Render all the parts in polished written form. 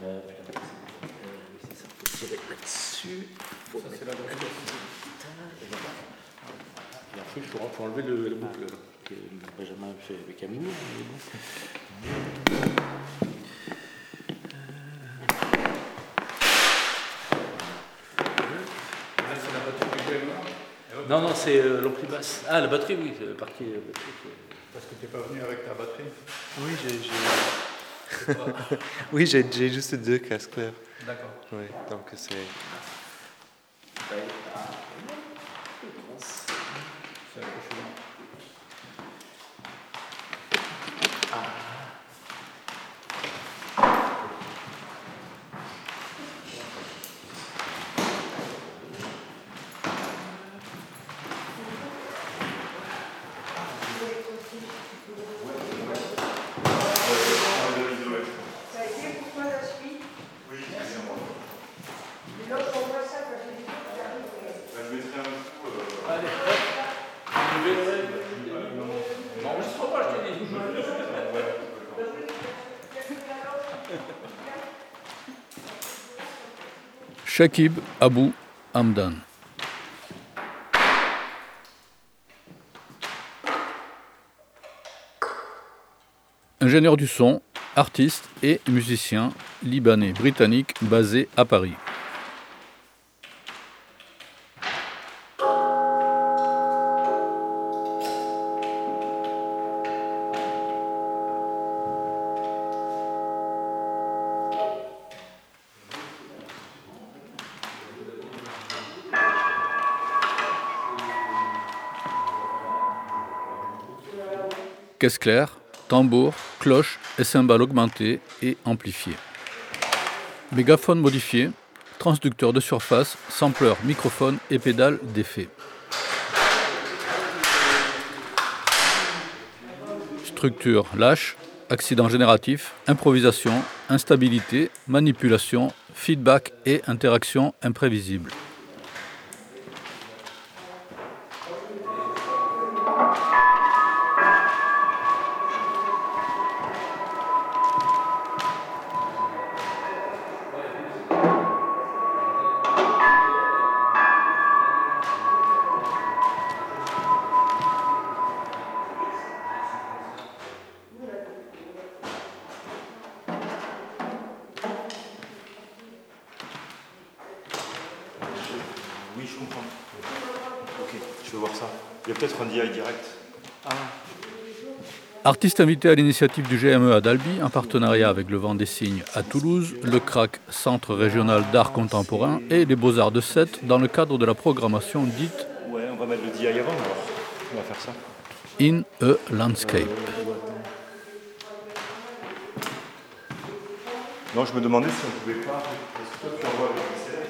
Oui, c'est ça. Faut tirer là-dessus. Ça, c'est la boucle. Et après, il faut enlever la boucle que Benjamin fait avec amour. C'est la batterie du GMA. Non, c'est l'ampli basse. Ah, la batterie, oui, c'est la partie batterie. Parce que tu n'es pas venu avec ta batterie. Oui, oui, j'ai juste 2 casques clairs. D'accord. Oui, donc c'est... C'est accrochement. Shakib Abou Hamdan. Ingénieur du son, artiste et musicien libanais-britannique basé à Paris. Caisse claire, tambour, cloche et cymbales augmentées et amplifiées. Mégaphone modifié, transducteur de surface, sampleur, microphone et pédale d'effet. Structure lâche, accident génératif, improvisation, instabilité, manipulation, feedback et interaction imprévisible. Oui, je comprends. Ok, je vais voir ça. Il y a peut-être un DI direct. Artiste invité à l'initiative du GME à Dalby, en partenariat avec le Vent des Cygnes à Toulouse, le CRAC, Centre Régional d'Art Contemporain, et les Beaux-Arts de Sète, dans le cadre de la programmation dite Ouais, on va mettre le DI avant alors. On va faire ça. In a Landscape. Non, je me demandais si on pouvait pas. Parce que toi, tu envoies le XLR.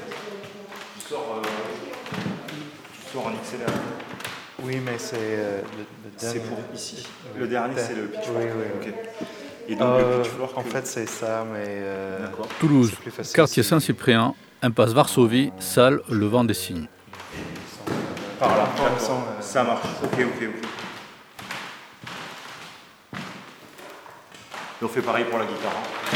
Tu sors en XLR. Oui, mais c'est le dernier. C'est pour ici. Le dernier, c'est le pitchfork. Oui. Ok. Et donc, le pitchfork. En fait, c'est ça, mais. D'accord. Toulouse, c'est plus facile quartier si- Saint-Cyprien, impasse Varsovie, salle Le Vent des Cygnes. Par là. D'accord. D'accord. Ça marche. Ok. Et on fait pareil pour la guitare. Hein.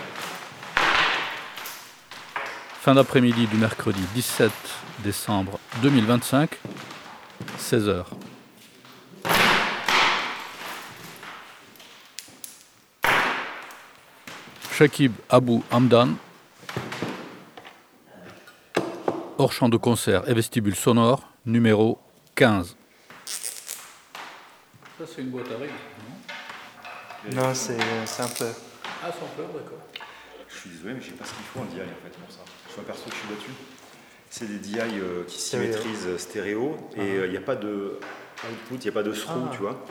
Fin d'après-midi du mercredi 17 décembre 2025, 16h. Shakib Abou Hamdan, hors champ de concert et vestibule sonore, numéro 15. Ça, c'est une boîte à rythme, non? Non, c'est simple. Ah, sampleur, d'accord. Je suis désolé, mais je sais pas ce qu'il faut en DI en fait pour ça. Je m'aperçois que je suis là-dessus. C'est des DI qui symétrisent stéréo et il n'y a pas de output, il n'y a pas de through, tu vois.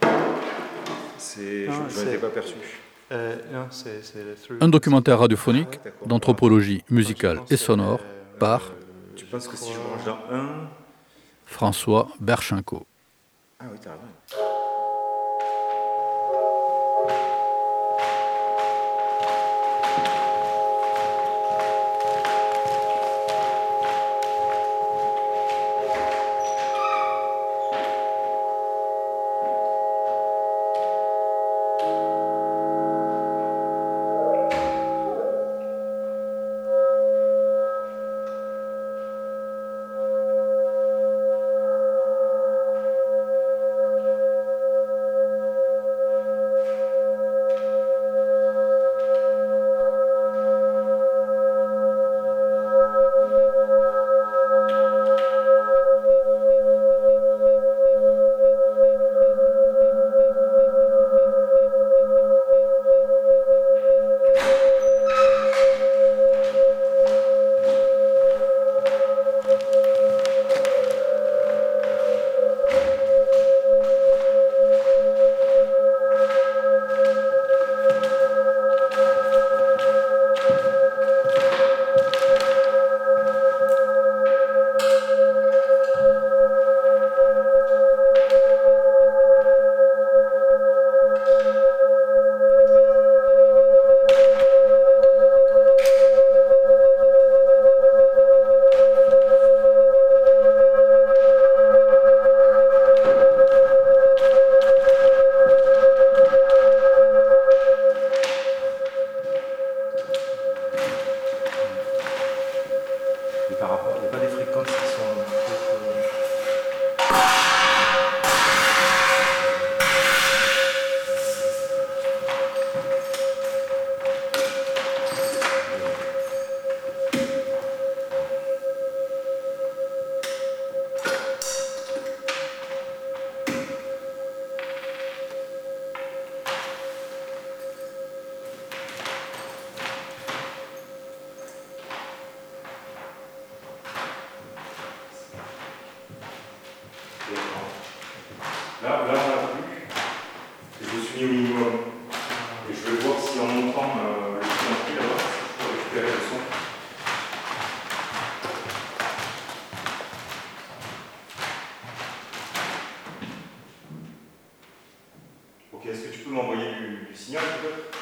Je n'en étais pas perçu. Non, c'est le through. Un documentaire radiophonique D'accord. d'anthropologie musicale pense et que sonore par Tu penses que si je branche dans un... François Berchenko. Ah oui, t'as raison. par rapport, il n'y a pas des fréquences qui sont peut-être, là, on l'a plus. Je me suis mis au minimum. Et je vais voir si en montant le prix là-bas, je peux récupérer le son. Ok, est-ce que tu peux m'envoyer du signal peut-être?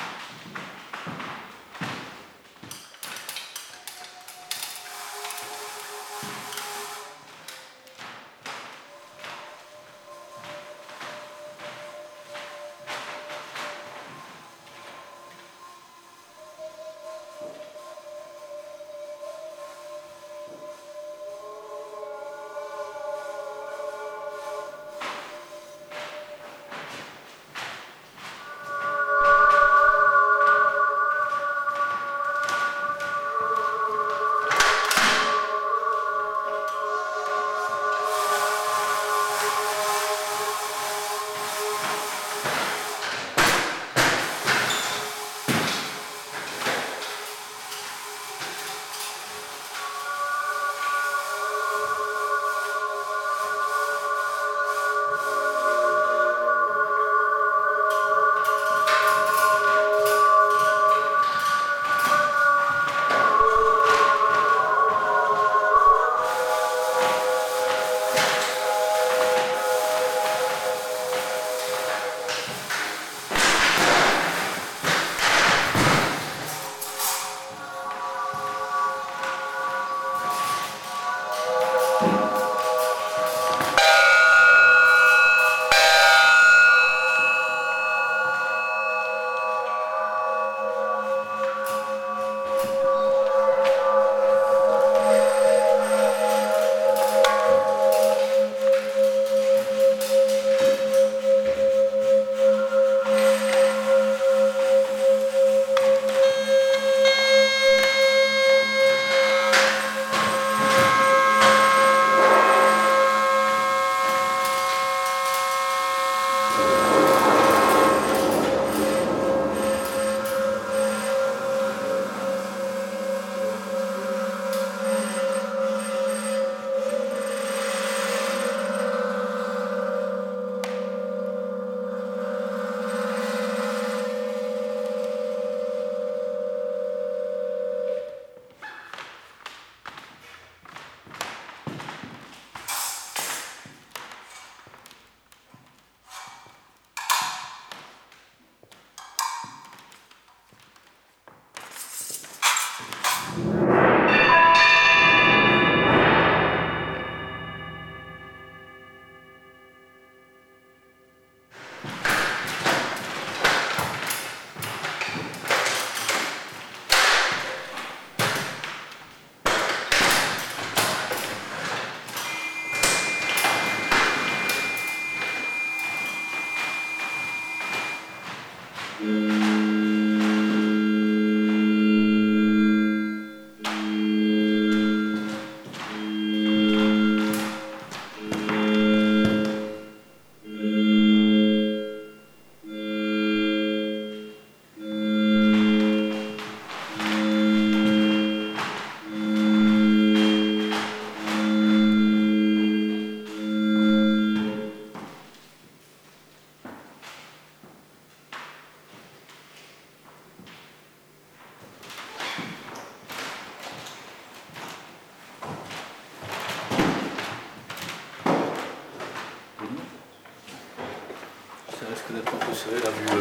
risque d'être un peu serré là, vu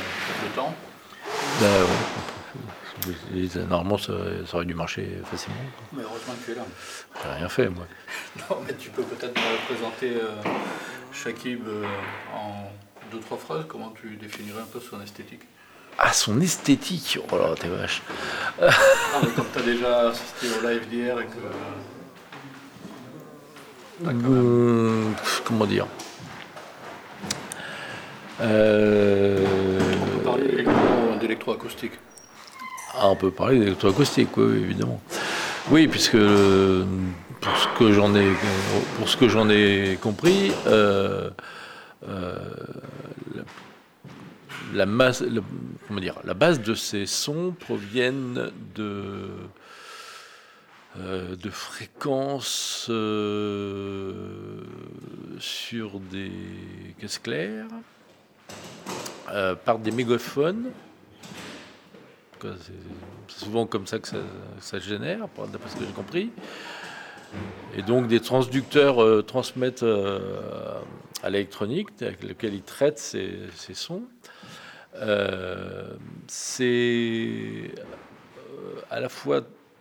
le temps. Normalement, ça aurait dû marcher facilement. Mais heureusement que tu es là. J'ai rien fait, moi. Non, mais tu peux peut-être présenter Shakib en 2-3 phrases. Comment tu définirais un peu son esthétique? Ah, son esthétique. Oh là, t'es vache. Ah, mais comme tu as déjà assisté au live d'hier et que. Comment dire On peut parler d'électroacoustique. Ah, on peut parler d'électroacoustique, oui, évidemment. Oui, puisque pour ce que j'en ai compris, la base de ces sons proviennent de fréquences sur des caisses claires par des mégaphones. C'est souvent comme ça que ça se génère, d'après ce que j'ai compris. Et donc des transducteurs transmettent à l'électronique avec lequel ils traitent ces sons. C'est à la fois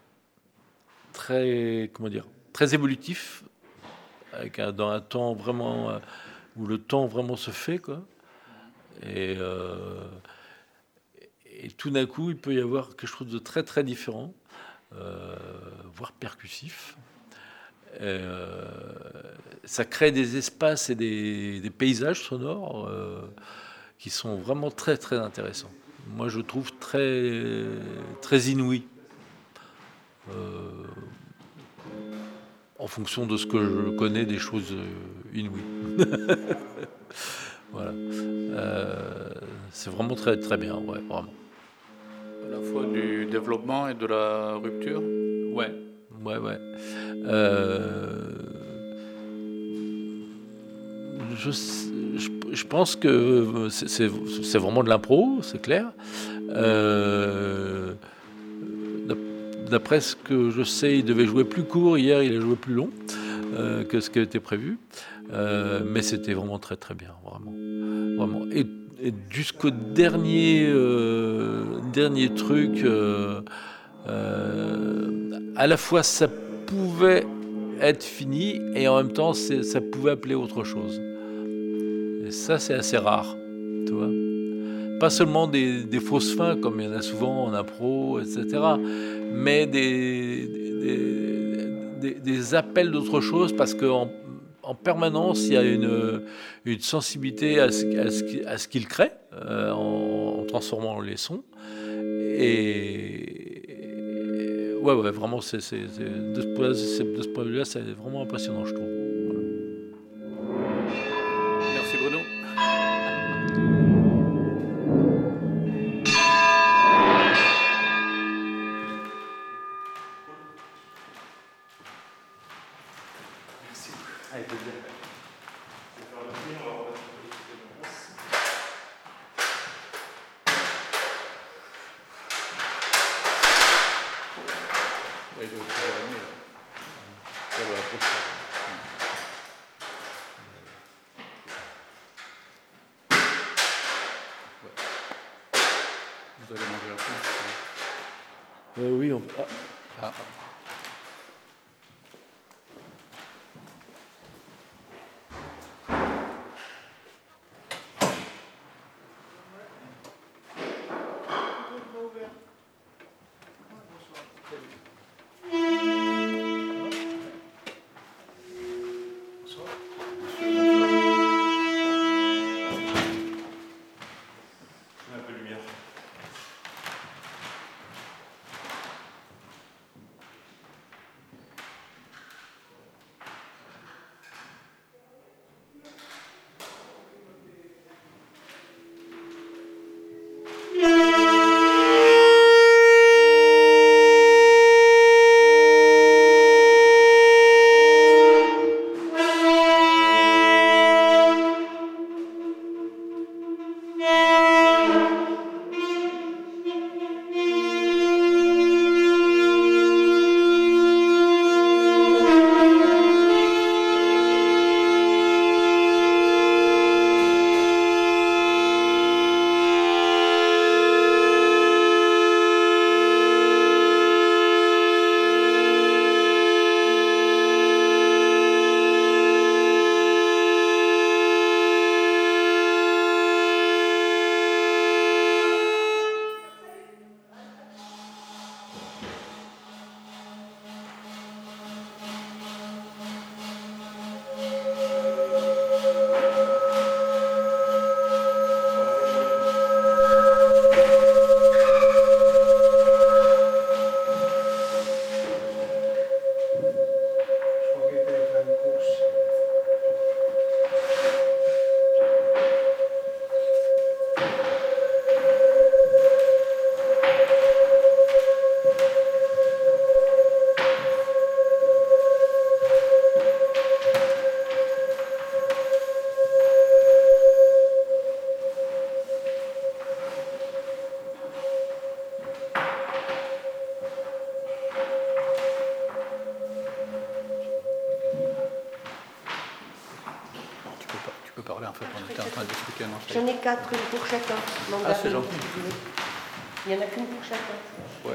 très évolutif, dans un temps vraiment où le temps vraiment se fait, quoi. Et tout d'un coup, il peut y avoir quelque chose de très très différent, voire percussif. Ça crée des espaces et des paysages sonores qui sont vraiment très très intéressants. Moi, je trouve très très inouïs. En fonction de ce que je connais des choses inouïes. Voilà. C'est vraiment très très bien, ouais, vraiment. À la fois du développement et de la rupture. Ouais. Je pense que c'est vraiment de l'impro, c'est clair. D'après ce que je sais, il devait jouer plus court. Hier, il a joué plus long que ce qui était prévu. Mais c'était vraiment très très bien, vraiment. Et jusqu'au dernier truc, à la fois ça pouvait être fini et en même temps ça pouvait appeler autre chose. Et ça, c'est assez rare, tu vois. Pas seulement des fausses fins comme il y en a souvent en impro, etc., mais des appels d'autre chose, parce qu'en permanence il y a une sensibilité à ce qu'il crée en transformant les sons. Et ouais, vraiment, de ce point de vue-là, c'est vraiment impressionnant, je trouve. Merci Bruno. Vous allez manger après. Oui, en fait, on était en train d'expliquer un ensemble. J'en ai 4, une pour chacun. Ah, c'est gentil. Il n'y en a qu'une pour chacun. Ouais.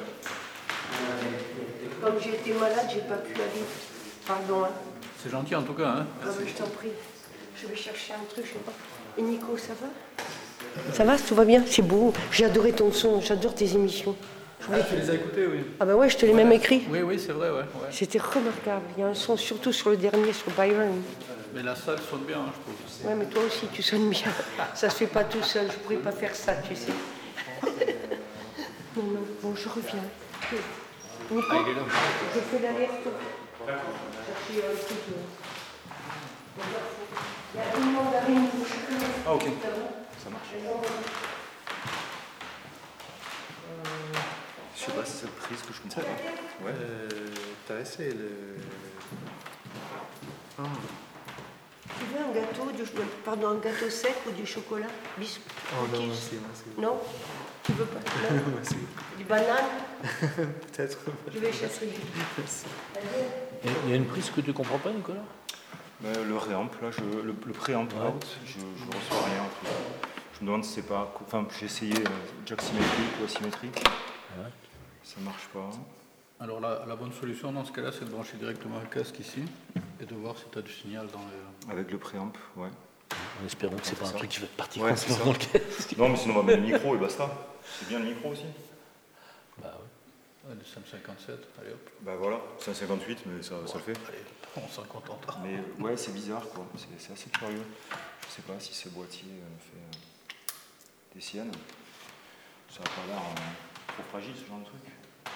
Comme j'ai été malade, j'ai pas pu aller. Pardon, hein. C'est gentil en tout cas. Hein. Ah, mais je t'en prie. Je vais chercher un truc, je sais pas. Et Nico, ça va? Ça va, tout va bien? C'est beau. J'ai adoré ton son, j'adore tes émissions. Ah, tu les as écoutés, oui. Ah ben ouais, je te l'ai même écrit. Oui, oui, c'est vrai, ouais. C'était remarquable. Il y a un son, surtout sur le dernier, sur Byron. Mais la salle sonne bien, hein, je trouve. Ouais, mais toi aussi, tu sonnes bien. Ça se fait pas tout seul. Je pourrais pas faire ça, tu sais. Non, non. Bon, je reviens. Nico, Ah, il est là. je fais l'alerte. Chercher un truc. Il y a une mandarine. Ah, ok. Ça marche. Je sais pas si c'est le prix, ce que je comprends pas. Ouais. T'as essayé le... Tu veux un gâteau, pardon, un gâteau sec ou du chocolat? Biscuit? Oh non, cookies? merci, merci. Non? Tu veux pas? Non? Merci. Du banane? Peut-être. Je vais chercher. Merci. Il y a une prise que tu comprends pas, Nicolas? Le réamp, là, le préamp out, je ne reçois rien. En fait. Je me demande si c'est pas... Enfin, j'ai essayé jack symétrique ou asymétrique. Ouais. Ça marche pas. Alors la bonne solution dans ce cas-là, c'est de brancher directement le casque ici et de voir si tu as du signal dans le... Avec le préamp, ouais. En espérant que c'est pas un ça. truc qui va te partir Ouais, c'est complètement ça. dans le casque. Non, mais sinon on va mettre le micro et basta. C'est bien le micro aussi. Bah ouais. Le 557, allez hop. Bah voilà, c'est un 58, mais ça le fait. Allez, on s'en contentera. Mais ouais, c'est bizarre quoi. C'est assez curieux. Je sais pas si ce boîtier fait des siennes. Ça n'a pas l'air trop fragile ce genre de truc.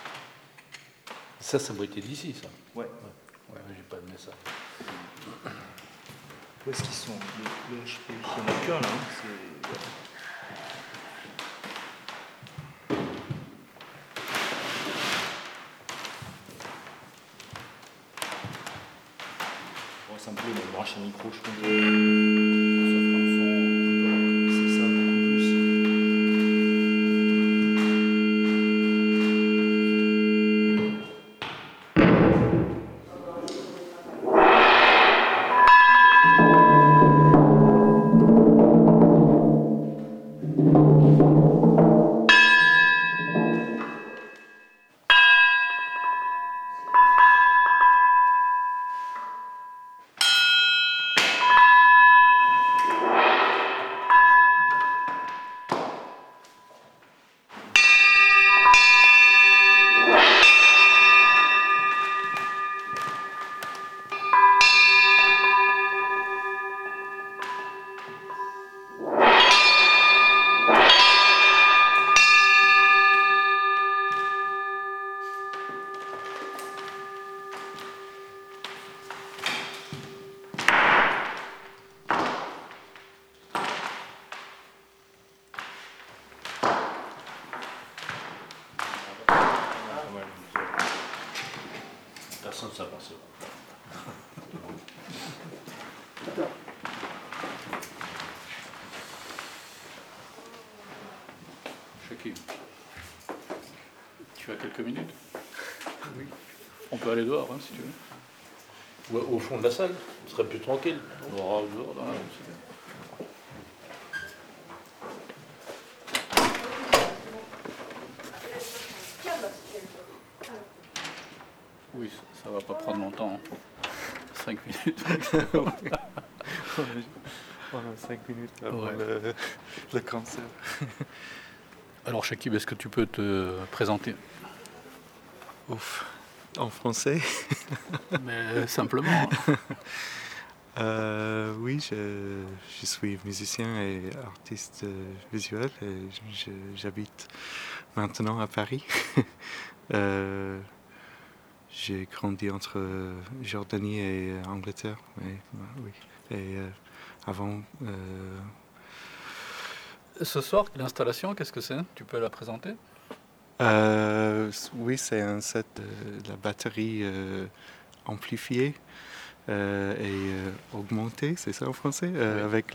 Ça doit être d'ici, ça. Ouais. Ouais, j'ai pas aimé ça. Où est-ce qu'ils sont le HP? Il n'y en a qu'un là. C'est un peu le branche à micro, je pense. Ça fait un son. C'est ça, beaucoup plus. Personne ne s'aperçoit. Shaki, tu as quelques minutes? Oui. On peut aller dehors, hein, si tu veux. Ouais, au fond de la salle, ce serait plus tranquille. Dehors, dans la rue, c'est bien. Oui, ça va pas prendre longtemps. 5 minutes. On a 5 minutes avant Ouais. le concert. Alors Shakib, est-ce que tu peux te présenter? Ouf. En français? Mais simplement. Oui, je suis musicien et artiste visuel et j'habite maintenant à Paris. J'ai grandi entre Jordanie et Angleterre. Oui. Et avant... Ce soir, l'installation, qu'est-ce que c'est? Tu peux la présenter? Oui, c'est un set de la batterie amplifiée et augmentée, c'est ça en français? Oui. Avec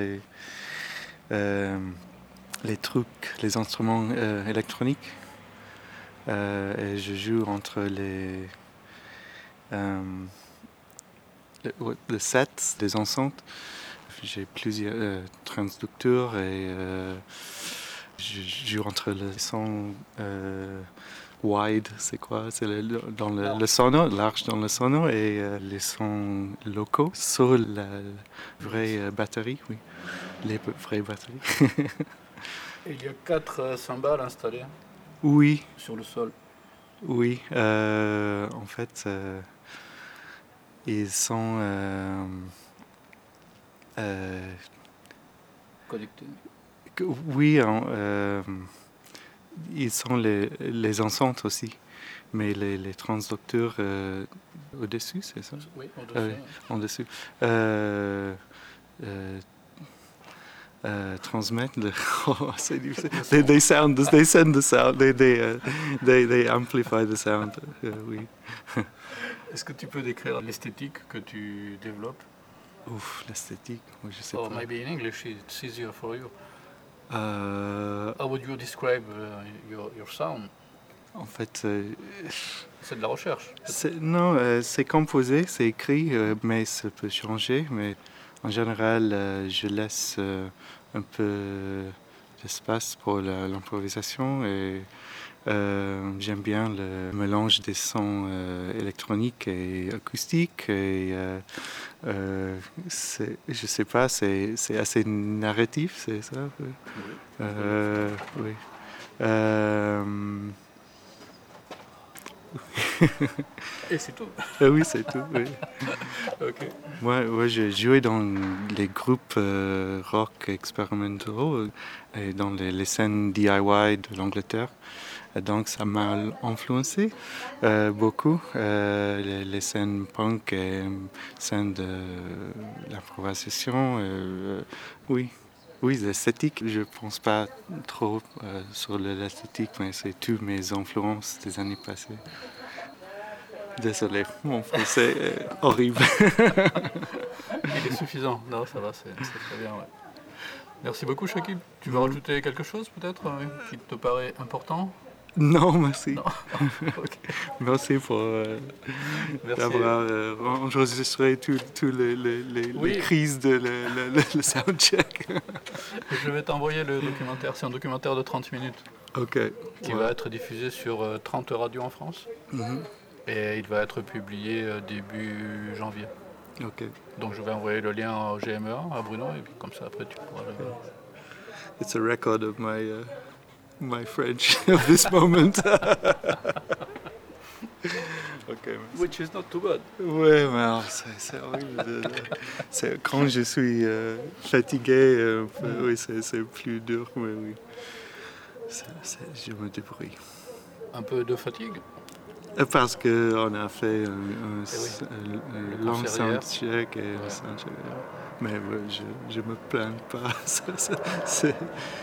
les trucs, les instruments électroniques. Et je joue entre les sets, les enceintes, j'ai plusieurs transducteurs et je joue entre le son wide, c'est quoi? C'est dans le sono, large dans le sono, et les sons locaux sur la vraie batterie, oui, les vraies batteries. Et il y a 4 cymbales installées Oui, sur le sol. oui. En fait, ils sont Connectées. oui, ils sont les enceintes aussi, mais les transducteurs au-dessus, c'est ça? Oui, au-dessus. En dessus. Transmettre le. Oh, c'est difficile. They send the sound. They amplify the sound. Oui. Est-ce que tu peux décrire l'esthétique que tu développes? Ouf, l'esthétique, moi je sais Or pas. maybe in English it's easier for you. How would you describe your sound? En fait, C'est de la recherche. non, c'est composé, c'est écrit, mais ça peut changer. Mais en général, je laisse un peu d'espace pour l'improvisation et j'aime bien le mélange des sons électroniques et acoustiques. Et je sais pas, c'est assez narratif, c'est ça? Oui. Et c'est tout. Oui, c'est tout. Oui. Ok. Moi, j'ai joué dans les groupes rock expérimentaux et dans les scènes DIY de l'Angleterre. Et donc, ça m'a influencé beaucoup. Les scènes punk et scènes de l'improvisation. Oui. Oui, l'esthétique, je ne pense pas trop sur l'esthétique, mais c'est toutes mes influences des années passées. Désolé, mon français est horrible. Il est suffisant. Non, ça va, c'est très bien. Ouais. Merci beaucoup, Shakib. Tu veux rajouter quelque chose, peut-être, qui te paraît important? Non, merci. Non. Okay. Merci pour d'avoir enregistré toutes les crises de le soundcheck. Je vais t'envoyer le documentaire. C'est un documentaire de 30 minutes. Ok. Qui va être diffusé sur 30 radios en France. Mm-hmm. Et il va être publié début janvier. Ok. Donc je vais envoyer le lien au GMEA, à Bruno, et puis comme ça après tu pourras le... It's a record of my French of this moment. Okay, Which is not too bad. Oui, mais alors, c'est horrible. Quand je suis fatigué, oui, c'est plus dur, mais oui. Je me débrouille. Un peu de fatigue? Parce qu'on a fait un long soundcheck et un soundcheck. Mais je me plains pas. C'est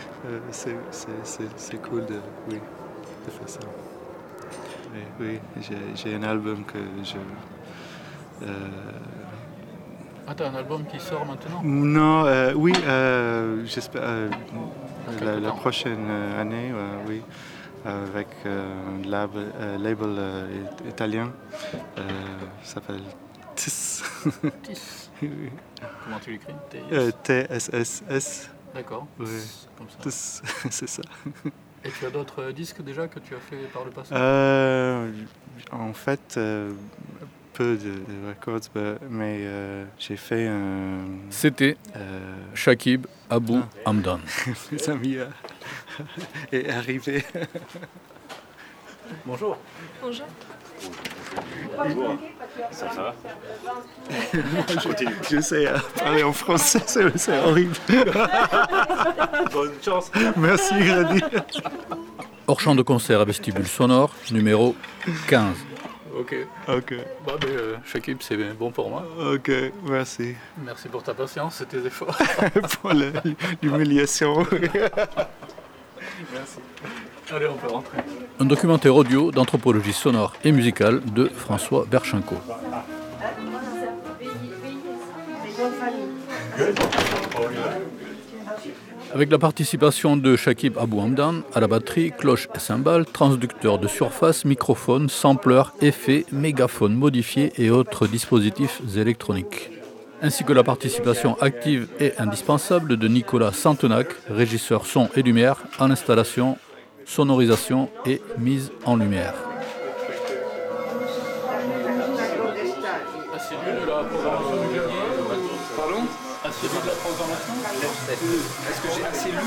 cool de faire ça. Et oui, j'ai un album que je... Ah, t'as un album qui sort maintenant? Non, oui, j'espère la prochaine année, oui, avec un label italien, s'appelle TISS. TISS. Oui. Comment tu l'écris? TSSS. D'accord. Oui. Comme ça. TISS, c'est ça. Et tu as d'autres disques déjà que tu as fait par le passé? En fait, peu de records, mais j'ai fait un... C'était Shakib Abou Hamdan. Mes amis est arrivé. Bonjour. Bonjour. Bonjour. Ça va? Je sais parler en français, c'est horrible. Bonne chance. Merci, Grady. Hors champ de concert à vestibule sonore, numéro 15. Ok. Bon, Shakib, c'est bon pour moi. Ok, merci. Merci pour ta patience et tes efforts. Pour l'humiliation. Merci. Allez, on peut rentrer. Un documentaire audio d'anthropologie sonore et musicale de François Berchenko. Avec la participation de Shakib Abou Hamdan à la batterie, cloche et cymbales, transducteur de surface, microphone, sampler, effets, mégaphone modifié et autres dispositifs électroniques. ainsi que la participation active et indispensable de Nicolas Santenac, régisseur son et lumière en installation, sonorisation et mise en lumière. Pardon ? Assez lu de la programmation ? Est-ce que j'ai assez lu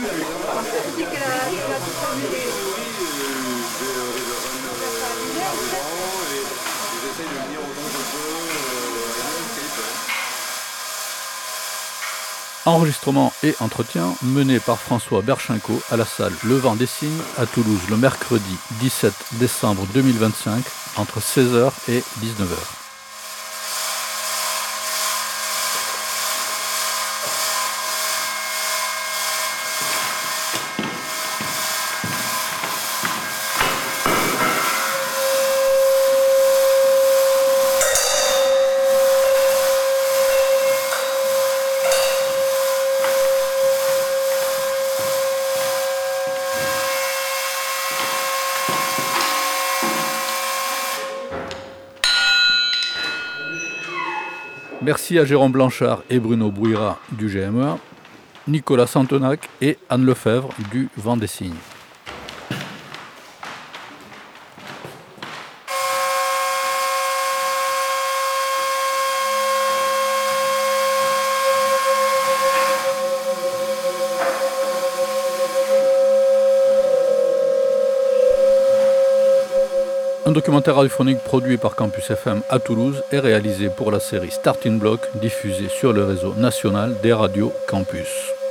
j'essaie de lire autant que je peux. Enregistrement et entretien mené par François Berchinko à la salle Le Vent des Cygnes à Toulouse le mercredi 17 décembre 2025 entre 16h et 19h. Merci à Jérôme Blanchard et Bruno Bouira du GMEA, Nicolas Santenac et Anne Lefebvre du Vent des Cygnes. Un documentaire radiophonique produit par Campus FM à Toulouse est réalisé pour la série Starting Block diffusée sur le réseau national des radios Campus.